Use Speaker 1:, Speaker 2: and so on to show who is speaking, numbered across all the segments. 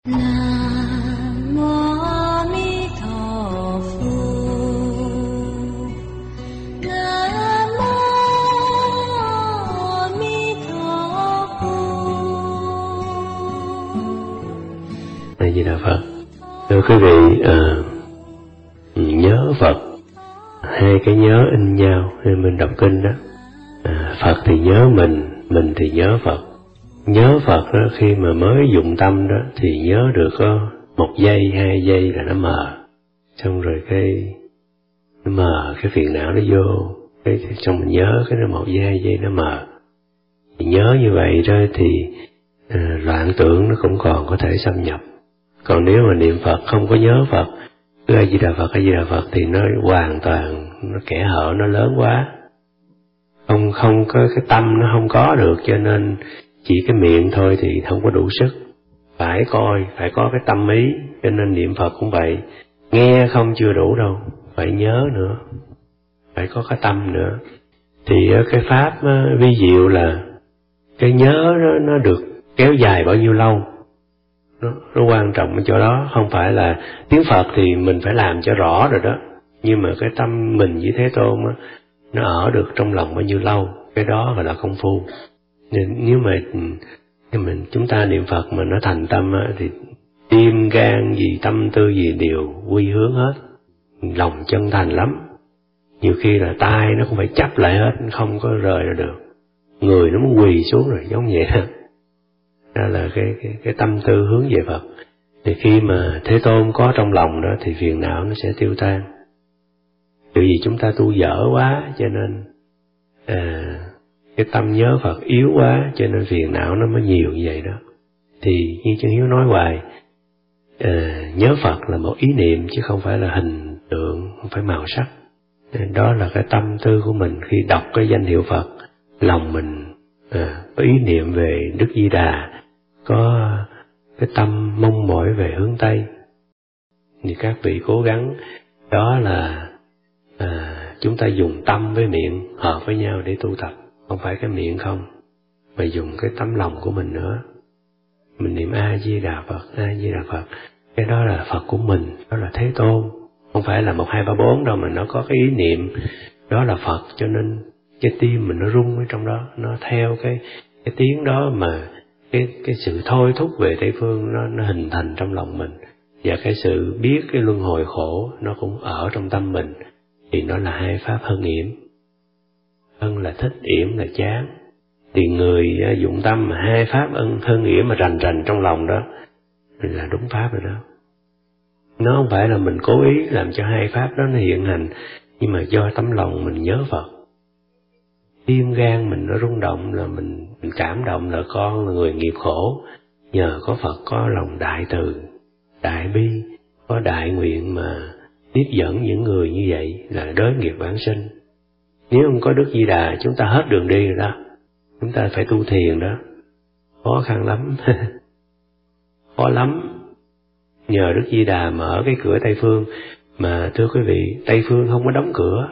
Speaker 1: Nam mô A Di Đà Phật. Nam mô A Di Đà Phật.
Speaker 2: A Di Đà Phật. Thưa quý vị, nhớ Phật, hai cái nhớ in nhau. Nên mình đọc kinh đó, Phật thì nhớ mình thì nhớ Phật. Nhớ Phật đó, khi mà mới dụng tâm đó thì nhớ được có 1 giây, 2 giây là nó mờ. Xong rồi nó mờ, cái phiền não nó vô, xong mình nhớ cái nó 1 giây, 2 giây nó mờ. Thì nhớ như vậy đó thì loạn tưởng nó cũng còn có thể xâm nhập. Còn nếu mà niệm Phật không có nhớ Phật, cứ A Di Đà Phật, A Di Đà Phật thì nó hoàn toàn, nó kẽ hở nó lớn quá. Không có cái tâm nó không có được, cho nên chỉ cái miệng thôi thì không có đủ sức. Phải có cái tâm ý, cho nên niệm Phật cũng vậy. Nghe không chưa đủ đâu, phải nhớ nữa, phải có cái tâm nữa. Thì cái pháp vi diệu là cái nhớ nó được kéo dài bao nhiêu lâu. Nó quan trọng ở chỗ đó, không phải là tiếng Phật thì mình phải làm cho rõ rồi đó. Nhưng mà cái tâm mình với Thế Tôn á, nó ở được trong lòng bao nhiêu lâu, cái đó gọi là công phu. Nên nếu mà chúng ta niệm Phật mà nó thành tâm á, thì tim gan gì, tâm tư gì đều quy hướng hết. Lòng chân thành lắm. Nhiều khi là tai nó cũng phải chấp lại hết, không có rời ra được. Người nó muốn quỳ xuống rồi, giống vậy. Đó là cái tâm tư hướng về Phật. Thì khi mà Thế Tôn có trong lòng đó thì phiền não nó sẽ tiêu tan. Bởi vì chúng ta tu dở quá, cho nên cái tâm nhớ Phật yếu quá, cho nên phiền não nó mới nhiều như vậy đó. Thì như Chân Hiếu nói hoài, nhớ Phật là một ý niệm chứ không phải là hình tượng, không phải màu sắc. Nên đó là cái tâm tư của mình khi đọc cái danh hiệu Phật, lòng mình có ý niệm về Đức Di Đà, có cái tâm mong mỏi về hướng Tây. Thì các vị cố gắng, đó là chúng ta dùng tâm với miệng hợp với nhau để tu tập. Không phải cái miệng không, mà dùng cái tấm lòng của mình nữa. Mình niệm A Di Đà Phật, A Di Đà Phật. Cái đó là Phật của mình, đó là Thế Tôn. Không phải là 1, 2, 3, 4 đâu, mà nó có cái ý niệm đó là Phật, cho nên cái tim mình nó rung ở trong đó, nó theo cái tiếng đó mà cái sự thôi thúc về Tây phương nó hình thành trong lòng mình. Và cái sự biết cái luân hồi khổ nó cũng ở trong tâm mình. Thì nó là hai pháp hân yểm. Hân là thích, yểm là chán. Thì người dụng tâm mà hai pháp hân yểm mà rành trong lòng đó là đúng pháp rồi đó. Nó không phải là mình cố ý làm cho hai pháp đó nó hiện hành, nhưng mà do tấm lòng mình nhớ Phật. Tim gan mình nó rung động là mình cảm động là con là người nghiệp khổ. Nhờ có Phật có lòng đại từ, đại bi, có đại nguyện mà tiếp dẫn những người như vậy là đới nghiệp vãng sinh. Nếu không có Đức Di Đà chúng ta hết đường đi rồi đó. Chúng ta phải tu thiền đó. Khó khăn lắm. Khó lắm. Nhờ Đức Di Đà mở cái cửa Tây Phương. Mà thưa quý vị, Tây Phương không có đóng cửa.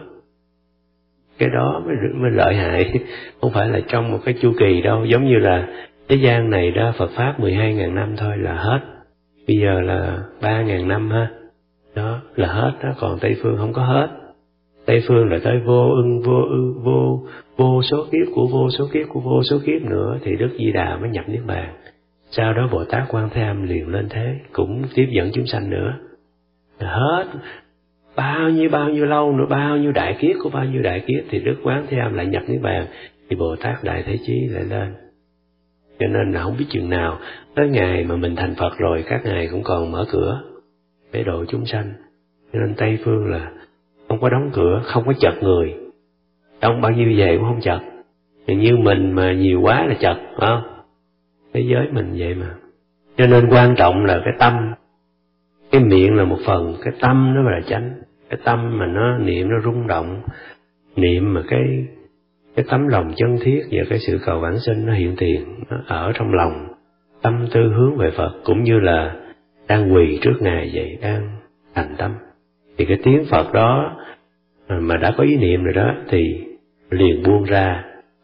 Speaker 2: Cái đó mới lợi hại. Không phải là trong một cái chu kỳ đâu. Giống như là thế gian này đó, Phật Pháp 12.000 năm thôi là hết. Bây giờ là 3.000 năm ha. Đó là hết đó, còn Tây Phương không có hết. Tây Phương là tới vô ưng, vô ư, vô số kiếp của vô số kiếp của vô số kiếp nữa thì Đức Di Đà mới nhập Niết Bàn. Sau đó Bồ Tát Quan Thế Âm liền lên thế, cũng tiếp dẫn chúng sanh nữa. Hết bao nhiêu lâu nữa, bao nhiêu đại kiếp của bao nhiêu đại kiếp thì Đức Quán Thế Âm lại nhập Niết Bàn, thì Bồ Tát Đại Thế Chí lại lên. Cho nên là không biết chừng nào tới ngày mà mình thành Phật rồi, các ngài cũng còn mở cửa để độ chúng sanh. Cho nên Tây Phương là không có đóng cửa, không có chật người. Đông bao nhiêu về cũng không chật. Như mình mà nhiều quá là chật, phải không? Thế giới mình vậy mà. Cho nên quan trọng là cái tâm. Cái miệng là một phần, cái tâm nó là chánh. Cái tâm mà nó niệm nó rung động. Niệm mà cái tấm lòng chân thiết và cái sự cầu vãng sinh nó hiện tiền, nó ở trong lòng. Tâm tư hướng về Phật, cũng như là đang quỳ trước Ngài vậy, đang thành tâm. Thì cái tiếng Phật đó mà đã có ý niệm rồi đó thì liền buông ra,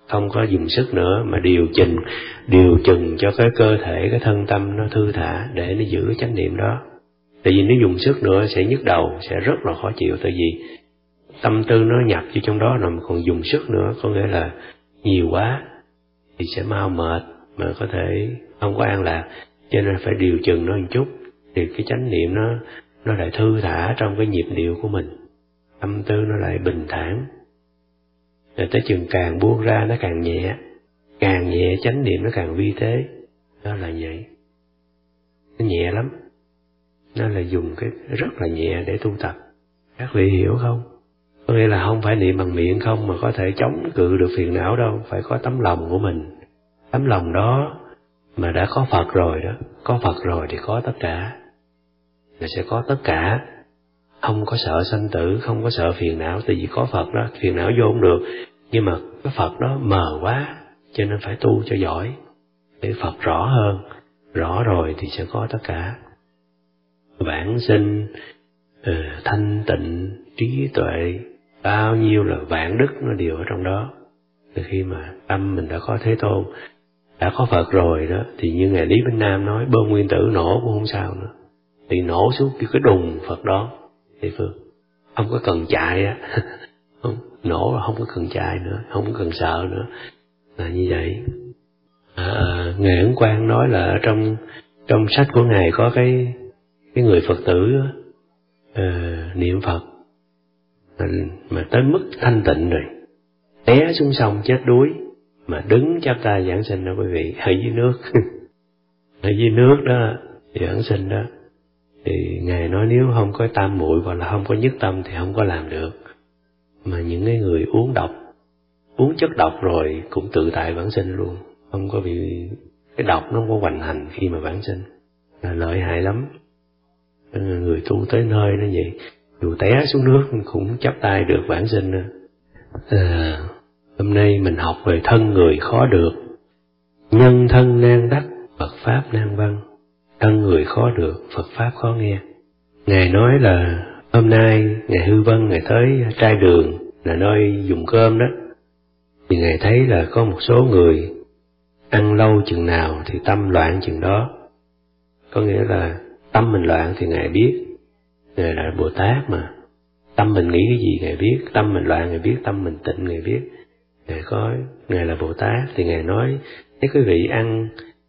Speaker 2: không có dùng sức nữa, mà điều chừng cho cái cơ thể, cái thân tâm nó thư thả để nó giữ cái chánh niệm đó. Tại vì nếu dùng sức nữa sẽ nhức đầu, sẽ rất là khó chịu, tại vì tâm tư nó nhập vô trong đó rồi mà còn dùng sức nữa, có nghĩa là nhiều quá thì sẽ mau mệt mà có thể không có an lạc. Cho nên phải điều chừng nó một chút thì cái chánh niệm nó lại thư thả trong cái nhịp điệu của mình, tâm tư nó lại bình thản. Rồi tới chừng càng buông ra nó càng nhẹ chánh niệm nó càng vi tế. Đó là vậy, nó nhẹ lắm, nó là dùng cái rất là nhẹ để tu tập. Các vị hiểu không? Có nghĩa là không phải niệm bằng miệng không mà có thể chống cự được phiền não đâu, phải có tấm lòng của mình. Tấm lòng đó mà đã có Phật rồi đó, có Phật rồi thì có tất cả, là sẽ có tất cả. Không có sợ sanh tử, không có sợ phiền não, tại vì có Phật đó, phiền não vô không được. Nhưng mà cái Phật đó mờ quá, cho nên phải tu cho giỏi, để Phật rõ hơn. Rõ rồi thì sẽ có tất cả. Vãng sinh, thanh tịnh, trí tuệ, bao nhiêu là vạn đức nó đều ở trong đó. Từ khi mà tâm mình đã có Thế Tôn, đã có Phật rồi đó, thì như Ngài Lý Bỉnh Nam nói, bom nguyên tử nổ cũng không sao nữa. Thì nổ xuống cái đùng Phật đó, thì Phương không có cần chạy á, nổ là không có cần chạy nữa, không có cần sợ nữa, là như vậy. Ngài Ấn Quang nói là ở trong sách của Ngài có cái người Phật tử niệm Phật mà tới mức thanh tịnh rồi, té xuống sông chết đuối mà đứng chắp tay giảng sinh đó quý vị, ở dưới nước ở dưới nước đó giảng sinh đó. Thì Ngài nói nếu không có tam muội hoặc là không có nhất tâm thì không có làm được. Mà những cái người uống chất độc rồi cũng tự tại vãng sinh luôn, không có bị cái độc nó không có hoành hành khi mà vãng sinh, là lợi hại lắm. Người tu tới nơi nó vậy, dù té xuống nước cũng chắp tay được vãng sinh. Hôm nay mình học về thân người khó được, nhân thân nan đắc, Phật pháp nan văn. Thân người khó được, Phật pháp khó nghe. Ngài nói là hôm nay Ngài Hư Vân Ngài tới Trai Đường là nơi dùng cơm đó, thì Ngài thấy là có một số người ăn lâu chừng nào thì tâm loạn chừng đó. Có nghĩa là tâm mình loạn thì Ngài biết, Ngài là Bồ Tát mà. Tâm mình nghĩ cái gì Ngài biết, tâm mình loạn Ngài biết, tâm mình tịnh Ngài biết. Ngài là Bồ Tát thì Ngài nói, nếu quý vị ăn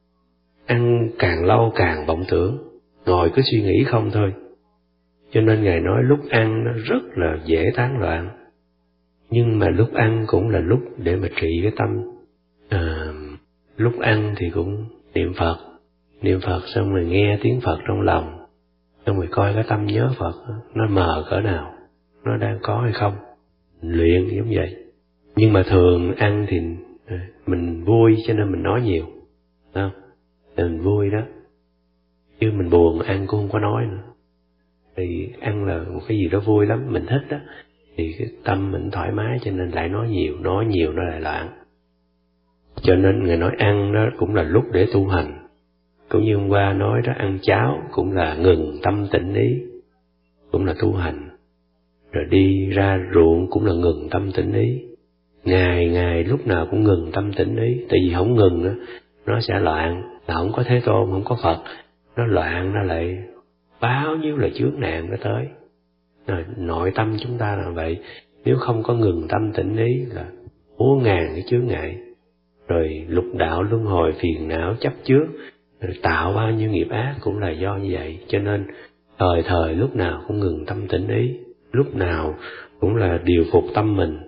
Speaker 2: càng lâu càng vọng tưởng, ngồi cứ suy nghĩ không thôi. Cho nên Ngài nói lúc ăn nó rất là dễ tán loạn, nhưng mà lúc ăn cũng là lúc để mà trị cái tâm. Lúc ăn thì cũng niệm Phật xong rồi nghe tiếng Phật trong lòng, xong rồi coi cái tâm nhớ Phật nó mờ cỡ nào, nó đang có hay không, luyện giống vậy. Nhưng mà thường ăn thì mình vui cho nên mình nói nhiều, không? Mình vui đó, chứ mình buồn ăn cũng không có nói nữa. Thì ăn là một cái gì đó vui lắm, mình thích đó, thì cái tâm mình thoải mái cho nên lại nói nhiều nó lại loạn. Cho nên Ngài nói ăn đó cũng là lúc để tu hành. Cũng như hôm qua nói đó, ăn cháo cũng là ngừng tâm tịnh ý, cũng là tu hành. Rồi đi ra ruộng cũng là ngừng tâm tịnh ý. Ngày lúc nào cũng ngừng tâm tịnh ý, tại vì không ngừng nữa nó sẽ loạn, là không có Thế Tôn, không có Phật, nó loạn, nó lại bao nhiêu là chướng nạn nó tới. Rồi, nội tâm chúng ta là vậy, nếu không có ngừng tâm tịnh ý là muôn ngàn cái chướng ngại, rồi lục đạo luân hồi phiền não chấp trước, rồi tạo bao nhiêu nghiệp ác cũng là do như vậy. Cho nên thời lúc nào cũng ngừng tâm tịnh ý, lúc nào cũng là điều phục tâm mình.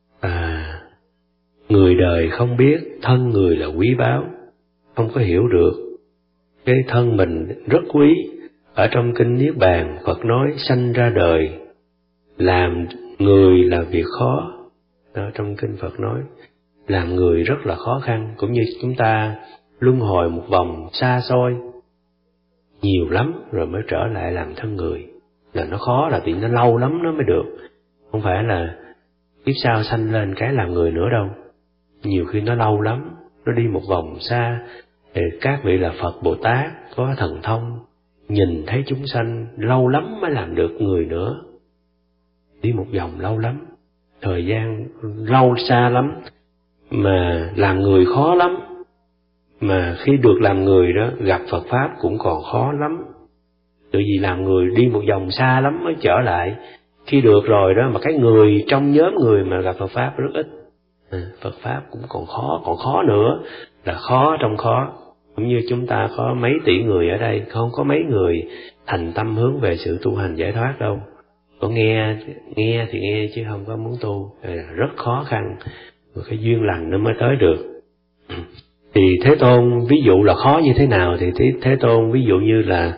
Speaker 2: Người đời không biết thân người là quý báu, không có hiểu được cái thân mình rất quý. Ở trong kinh Niết Bàn, Phật nói sanh ra đời làm người là việc khó. Đó, trong kinh Phật nói làm người rất là khó khăn, cũng như chúng ta luân hồi một vòng xa xôi nhiều lắm rồi mới trở lại làm thân người, là nó khó, là vì nó lâu lắm nó mới được. Không phải là kiếp sau sanh lên cái làm người nữa đâu, nhiều khi nó lâu lắm, nó đi một vòng xa. Thì các vị là Phật Bồ Tát có thần thông, nhìn thấy chúng sanh lâu lắm mới làm được người nữa, đi một vòng lâu lắm, thời gian lâu xa lắm mà làm người khó lắm. Mà khi được làm người đó, gặp Phật Pháp cũng còn khó lắm. Tự vì làm người đi một vòng xa lắm mới trở lại. Khi được rồi đó, mà cái người trong nhóm người mà gặp Phật Pháp rất ít. Phật Pháp cũng còn khó nữa, là khó trong khó. Cũng như chúng ta có mấy tỷ người ở đây, không có mấy người thành tâm hướng về sự tu hành giải thoát đâu. Có nghe thì nghe chứ không có muốn tu, rất khó khăn. Mà cái duyên lành nó mới tới được. Thì Thế Tôn ví dụ là khó như thế nào, thì Thế Tôn ví dụ như là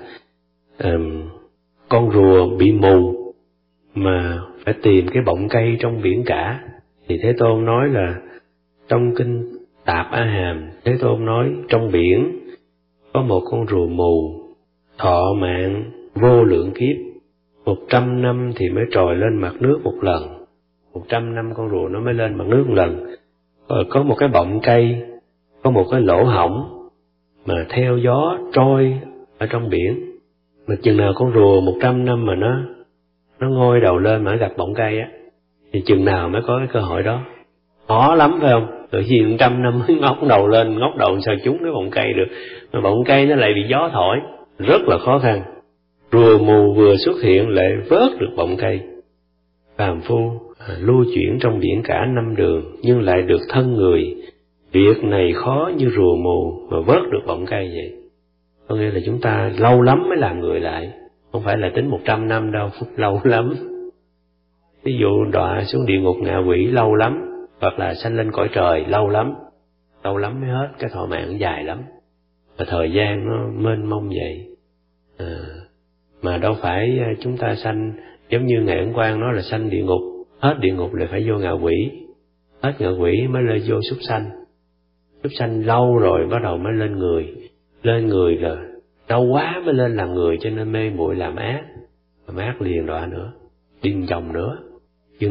Speaker 2: con rùa bị mù mà phải tìm cái bọng cây trong biển cả. Thì Thế Tôn nói là trong kinh Tạp A Hàm, Thế Tôn nói trong biển có một con rùa mù thọ mạng vô lượng kiếp, 100 năm thì mới trồi lên mặt nước một lần. 100 năm con rùa nó mới lên mặt nước một lần. Có một cái bọng cây, có một cái lỗ hổng mà theo gió trôi ở trong biển. Mà chừng nào con rùa 100 năm mà nó ngoi đầu lên mà gặp bọng cây á, thì chừng nào mới có cái cơ hội đó. Khó lắm phải không? Tự nhiên 100 năm mới ngóc đầu lên, ngóc đầu sao trúng cái bọng cây được. Mà bọng cây nó lại bị gió thổi, rất là khó khăn. Rùa mù vừa xuất hiện lại vớt được bọng cây. Phàm phu lưu chuyển trong biển cả 5 đường, nhưng lại được thân người. Việc này khó như rùa mù mà vớt được bọng cây vậy. Có nghĩa là chúng ta lâu lắm mới làm người lại, không phải là tính 100 năm đâu, lâu lắm. Ví dụ đọa xuống địa ngục ngạ quỷ lâu lắm, hoặc là sanh lên cõi trời lâu lắm mới hết, cái thọ mạng dài lắm. Và thời gian nó mênh mông vậy. Mà đâu phải chúng ta sanh giống như Ngài Ấn Quang nói là sanh địa ngục, hết địa ngục là phải vô ngạ quỷ, hết ngạ quỷ mới lên vô súc sanh. Súc sanh lâu rồi bắt đầu mới lên người. Lên người là đau quá mới lên làm người, cho nên mê muội làm ác liền đọa nữa, điên vòng nữa. Chừng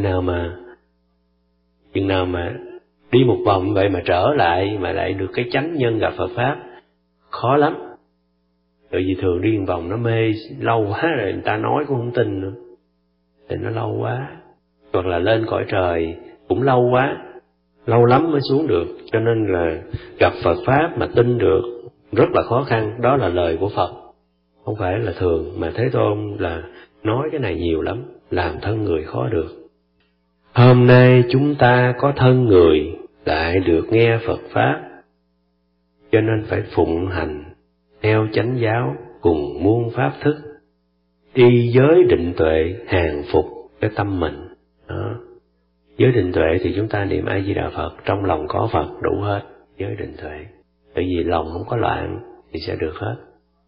Speaker 2: nào mà đi một vòng vậy mà trở lại mà lại được cái chánh nhân gặp Phật Pháp, khó lắm. Tại vì thường đi một vòng nó mê lâu quá rồi, người ta nói cũng không tin nữa, thì nó lâu quá. Hoặc là lên cõi trời cũng lâu quá, lâu lắm mới xuống được. Cho nên là gặp Phật Pháp mà tin được rất là khó khăn. Đó là lời của Phật, không phải là thường. Mà Thế Tôn là nói cái này nhiều lắm, làm thân người khó được. Hôm nay chúng ta có thân người, lại được nghe Phật Pháp, cho nên phải phụng hành theo chánh giáo cùng muôn pháp thức, y giới định tuệ hàng phục cái tâm mình. Đó. Giới định tuệ thì chúng ta niệm A Di Đà Phật, trong lòng có Phật đủ hết. Giới định tuệ, bởi vì lòng không có loạn thì sẽ được hết.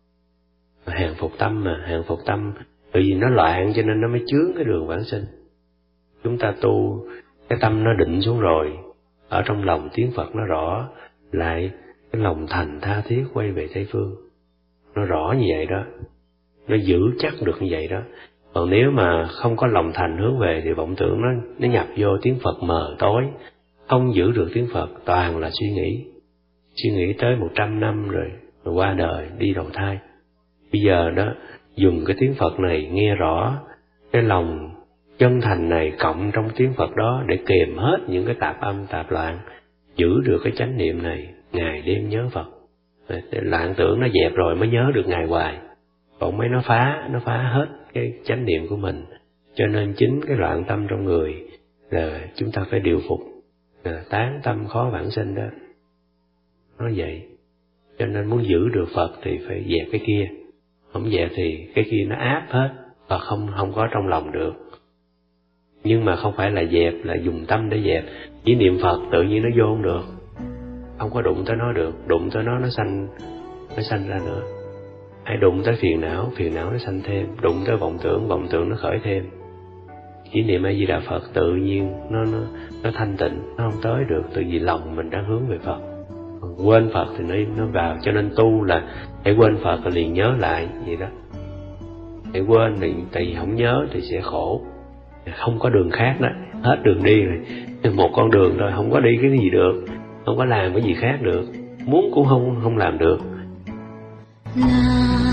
Speaker 2: Hàng phục tâm mà, hàng phục tâm, bởi vì nó loạn cho nên nó mới chướng cái đường vãng sinh. Chúng ta tu, cái tâm nó định xuống rồi, ở trong lòng tiếng Phật nó rõ, lại cái lòng thành tha thiết quay về Tây Phương. Nó rõ như vậy đó, nó giữ chắc được như vậy đó. Còn nếu mà không có lòng thành hướng về thì vọng tưởng nó nhập vô tiếng Phật mờ tối, không giữ được tiếng Phật, toàn là suy nghĩ tới 100 năm rồi qua đời đi đầu thai. Bây giờ đó dùng cái tiếng Phật này nghe rõ, cái lòng chân thành này cộng trong tiếng Phật đó để kềm hết những cái tạp âm tạp loạn, giữ được cái chánh niệm này, ngày đêm nhớ Phật. Loạn tưởng nó dẹp rồi mới nhớ được Ngài hoài, còn mấy nó phá hết cái chánh niệm của mình. Cho nên chính cái loạn tâm trong người là chúng ta phải điều phục, tán tâm khó vãng sinh đó. Nói vậy. Cho nên muốn giữ được Phật thì phải dẹp cái kia, không dẹp thì cái kia nó áp hết, và không có trong lòng được. Nhưng mà không phải là dẹp, là dùng tâm để dẹp. Chỉ niệm Phật tự nhiên nó vô không được, không có đụng tới nó được. Đụng tới nó sanh ra nữa. Ai đụng tới phiền não nó sanh thêm. Đụng tới vọng tưởng nó khởi thêm. Chỉ niệm A Di Đà Phật tự nhiên nó thanh tịnh, nó không tới được, tự vì lòng mình đang hướng về Phật. Quên Phật thì nó vào. Cho nên tu là hãy quên Phật rồi liền nhớ lại vậy đó. Hãy quên thì tại vì không nhớ thì sẽ khổ. Không có đường khác đó, hết đường đi rồi, một con đường thôi, không có đi cái gì được, không có làm cái gì khác được, muốn cũng không làm được.